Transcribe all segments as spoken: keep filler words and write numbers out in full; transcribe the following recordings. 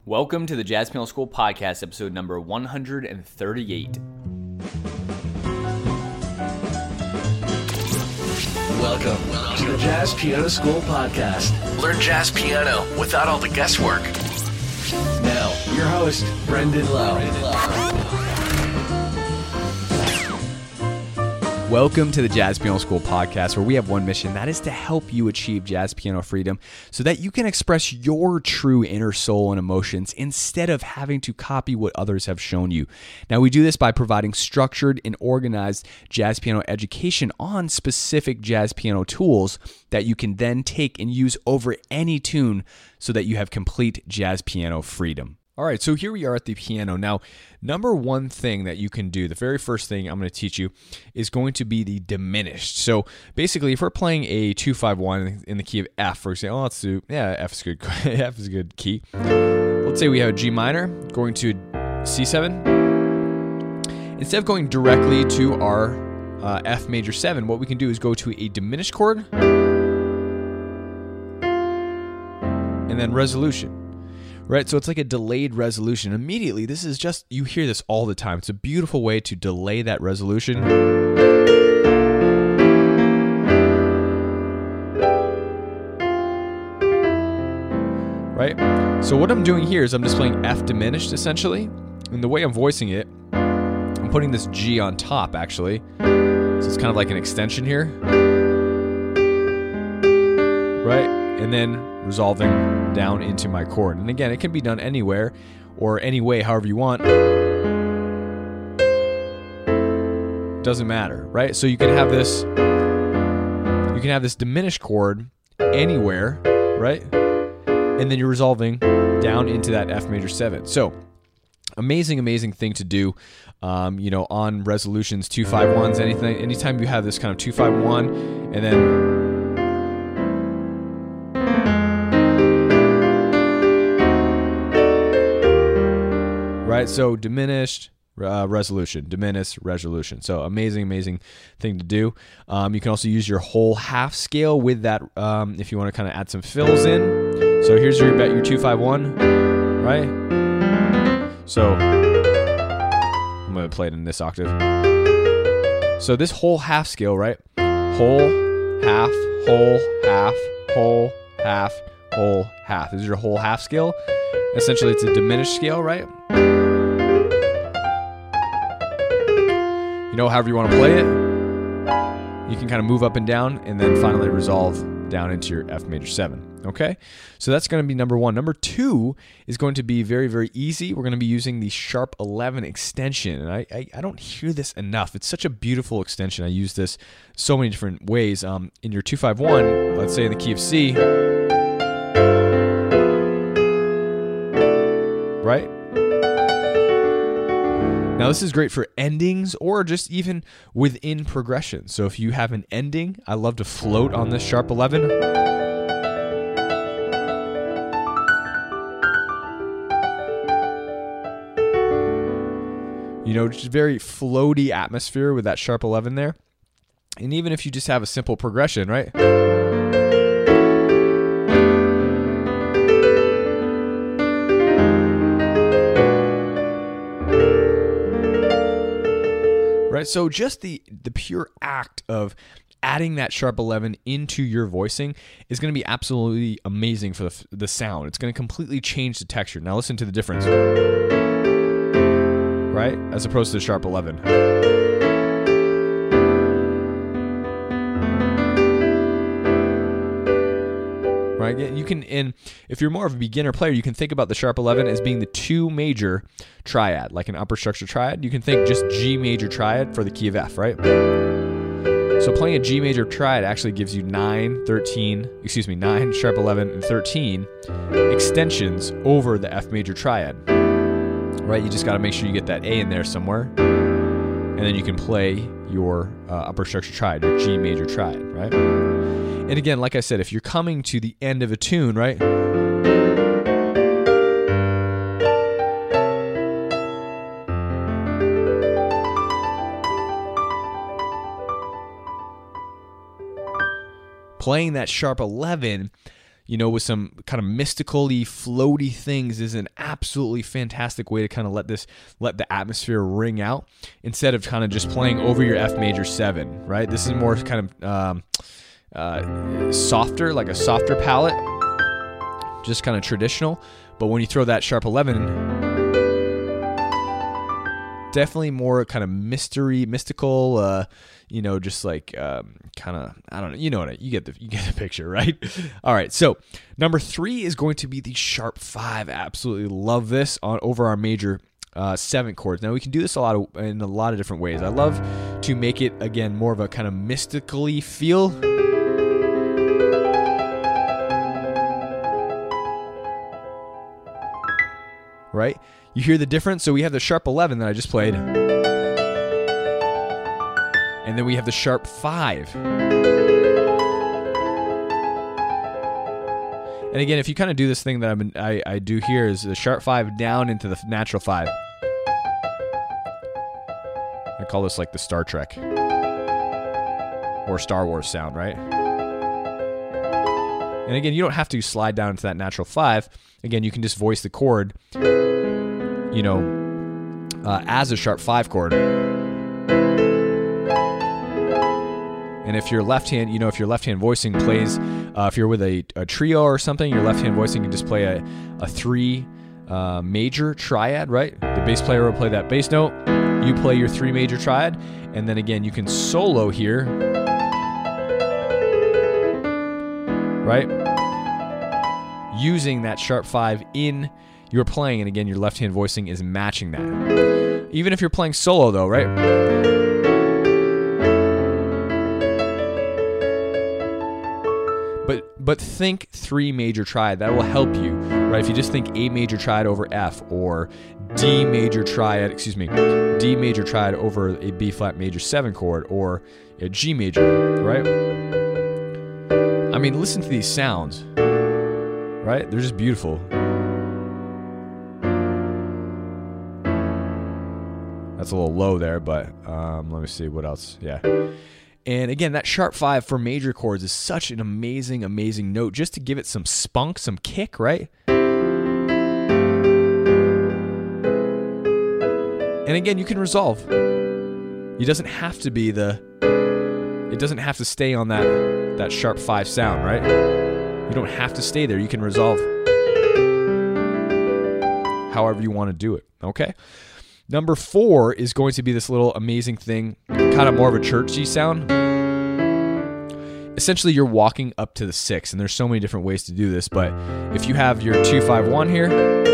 Welcome to the Jazz Piano School Podcast, episode number one hundred thirty-eight. Welcome, Welcome to the Jazz Piano School Podcast. Learn jazz piano without all the guesswork. Now, your host, Brendan Lowe. Welcome to the Jazz Piano School Podcast, where we have one mission, that is to help you achieve jazz piano freedom so that you can express your true inner soul and emotions instead of having to copy what others have shown you. Now, we do this by providing structured and organized jazz piano education on specific jazz piano tools that you can then take and use over any tune so that you have complete jazz piano freedom. All right, so here we are at the piano. Now, number one thing that you can do, the very first thing I'm going to teach you, is going to be the diminished. So basically, if we're playing a two five one in the key of F, for example, let's do, yeah, F is good. F is a good key. Let's say we have a G minor, going to C seven. Instead of going directly to our uh, F major seven, what we can do is go to a diminished chord and then resolution. Right, so it's like a delayed resolution. Immediately, this is just, you hear this all the time. It's a beautiful way to delay that resolution. Right? So what I'm doing here is I'm just playing F diminished, essentially. And the way I'm voicing it, I'm putting this G on top, actually. So it's kind of like an extension here. Right? And then resolving down into my chord. And again, it can be done anywhere or any way, however you want. Doesn't matter, right? So you can have this, you can have this diminished chord anywhere, right? And then you're resolving down into that F major seven. So amazing, amazing thing to do, um, you know, on resolutions, two five ones, anything, anytime you have this kind of two five one, and then right, so diminished uh, resolution, diminished resolution. So amazing, amazing thing to do. Um, you can also use your whole half scale with that um, if you want to kind of add some fills in. So here's your bet your two five one, right? So I'm going to play it in this octave. So this whole half scale, right? Whole, half, whole, half, whole, half, whole, half. This is your whole half scale. Essentially, it's a diminished scale, right? You know, however you want to play it, you can kind of move up and down and then finally resolve down into your F major seven. Okay, so that's going to be number one. Number two is going to be very, very easy. We're going to be using the sharp eleven extension, and I, I, I don't hear this enough. It's such a beautiful extension. I use this so many different ways. Um, in your two five one, let's say in the key of C, right? Now, this is great for endings or just even within progression. So if you have an ending, I love to float on this sharp eleven. You know, just very floaty atmosphere with that sharp eleven there. And even if you just have a simple progression, right? Right, so just the, the pure act of adding that sharp eleven into your voicing is going to be absolutely amazing for the, the sound. It's going to completely change the texture. Now listen to the difference, right, as opposed to the sharp eleven. Right, you can, and if you're more of a beginner player, you can think about the sharp eleven as being the two major triad, like an upper structure triad. You can think just G major triad for the key of F, right? So playing a G major triad actually gives you nine, thirteen, excuse me, nine, sharp eleven, and thirteen extensions over the F major triad, right? You just got to make sure you get that A in there somewhere, and then you can play your uh, upper structure triad, your G major triad, right? And again, like I said, if you're coming to the end of a tune, right? Playing that sharp eleven, you know, with some kind of mystical-y, floaty things is an absolutely fantastic way to kind of let this, let the atmosphere ring out instead of kind of just playing over your F major seven, right? This is more kind of um, uh, softer, like a softer palette, just kind of traditional. But when you throw that sharp eleven, definitely more kind of mystery, mystical, uh, you know, just like um, kind of, I don't know, you know what, I, you get the you get the picture, right? All right, so number three is going to be the sharp five. Absolutely love this on over our major uh, seven chords. Now we can do this a lot of, in a lot of different ways. I love to make it again more of a kind of mystically feel. Right? You hear the difference? So we have the sharp eleven that I just played. And then we have the sharp five. And again, if you kind of do this thing that I've been, I, I do here is the sharp five down into the natural five. I call this like the Star Trek or Star Wars sound, right? And again, you don't have to slide down into that natural five. Again, you can just voice the chord, you know, uh, as a sharp five chord. And if your left hand, you know, if your left hand voicing plays, uh, if you're with a, a trio or something, your left hand voicing can just play a, a three uh, major triad, right? The bass player will play that bass note. You play your three major triad. And then again, you can solo here, right? Using that sharp five in your playing. And again, your left hand voicing is matching that. Even if you're playing solo though, right? But but think three major triad. That will help you, right? If you just think A major triad over F or D major triad, excuse me, D major triad over a B flat major seven chord or a G major, right? I mean, listen to these sounds, right? They're just beautiful. That's a little low there, but um, let me see what else. Yeah. And again, that sharp five for major chords is such an amazing, amazing note just to give it some spunk, some kick, right? And again, you can resolve. It doesn't have to be the, it doesn't have to stay on that, that sharp five sound, right? You don't have to stay there. You can resolve however you want to do it, okay? Number four is going to be this little amazing thing, kind of more of a churchy sound. Essentially, you're walking up to the six, and there's so many different ways to do this, but if you have your two five one here,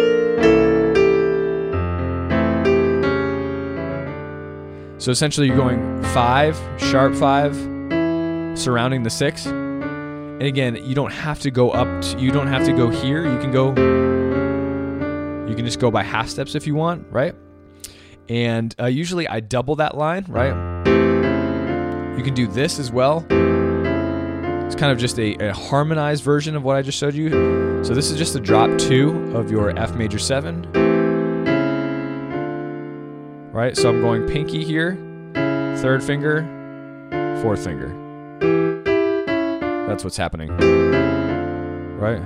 so essentially you're going five, sharp five, surrounding the six. And again, you don't have to go up, to, you don't have to go here. You can go, you can just go by half steps if you want, right? And uh, usually I double that line, right? You can do this as well. It's kind of just a, a harmonized version of what I just showed you. So this is just a drop two of your F major seven. Right? So I'm going pinky here, third finger, fourth finger. That's what's happening. Right?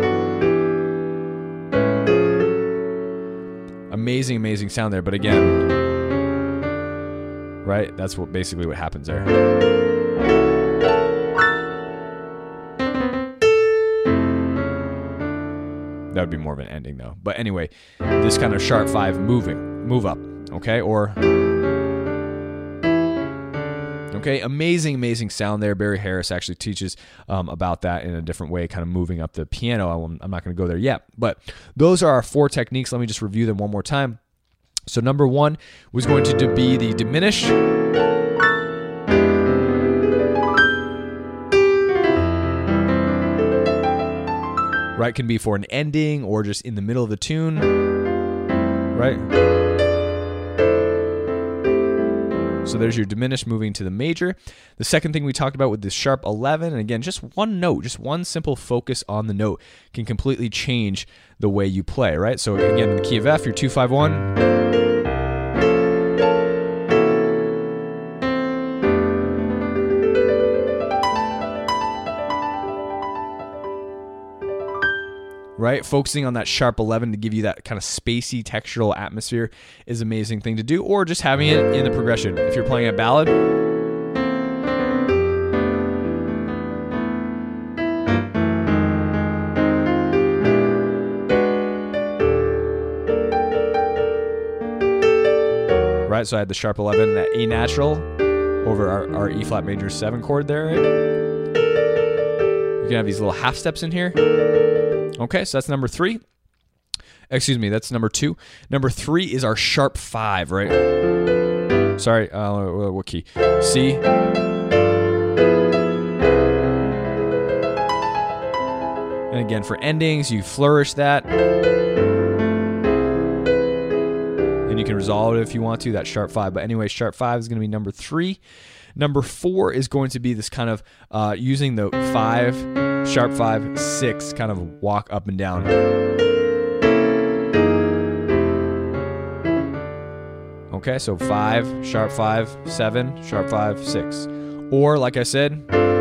Amazing, amazing sound there, but again, right? That's what basically what happens there. That would be more of an ending though. But anyway, this kind of sharp five moving, move up, okay? Or, okay, amazing, amazing sound there. Barry Harris actually teaches um, about that in a different way, kind of moving up the piano. I will, I'm not going to go there yet. But those are our four techniques. Let me just review them one more time. So number one was going to be the diminish. Right, can be for an ending or just in the middle of the tune. Right? So there's your diminished moving to the major. The second thing we talked about with the sharp eleven, and again, just one note, just one simple focus on the note can completely change the way you play, right? So again, in the key of F, your two five one. right? Focusing on that sharp eleven to give you that kind of spacey textural atmosphere is an amazing thing to do, or just having it in the progression. If you're playing a ballad, right? So I had the sharp eleven, that A natural over our, our E flat major seven chord there, right? You can have these little half steps in here. Okay, so that's number three. Excuse me, that's number two. Number three is our sharp five, right? Sorry, uh, what key? C. And again, for endings, you flourish that. And you can resolve it if you want to, that sharp five. But anyway, sharp five is going to be number three. Number four is going to be this kind of uh, using the five, sharp five, six, kind of walk up and down. Okay, so five, sharp five, seven, sharp five, six. Or like I said,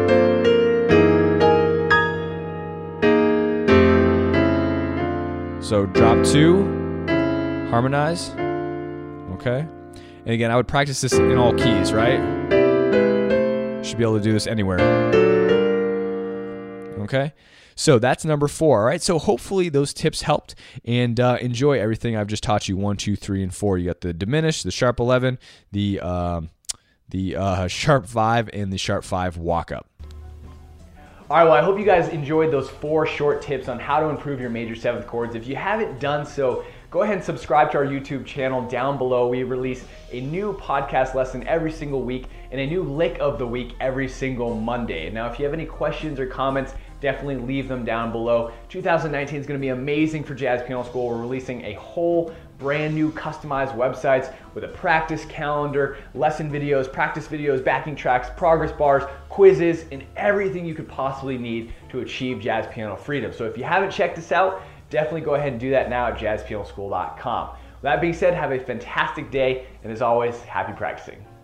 so drop two, harmonize. Okay, and again, I would practice this in all keys, right? Should be able to do this anywhere. Okay, so that's number four. All right, so hopefully those tips helped, and uh, enjoy everything I've just taught you. One, two, three, and four. You got the diminished, the sharp eleven, the um, the uh, sharp five, and the sharp five walk up. All right, well, I hope you guys enjoyed those four short tips on how to improve your major seventh chords. If you haven't done so, go ahead and subscribe to our YouTube channel down below. We release a new podcast lesson every single week and a new lick of the week every single Monday. Now, if you have any questions or comments, definitely leave them down below. two thousand nineteen is going to be amazing for Jazz Piano School. We're releasing a whole brand new customized websites with a practice calendar, lesson videos, practice videos, backing tracks, progress bars, quizzes, and everything you could possibly need to achieve jazz piano freedom. So if you haven't checked this out, definitely go ahead and do that now at jazz piano school dot com. With that being said, have a fantastic day, and as always, happy practicing.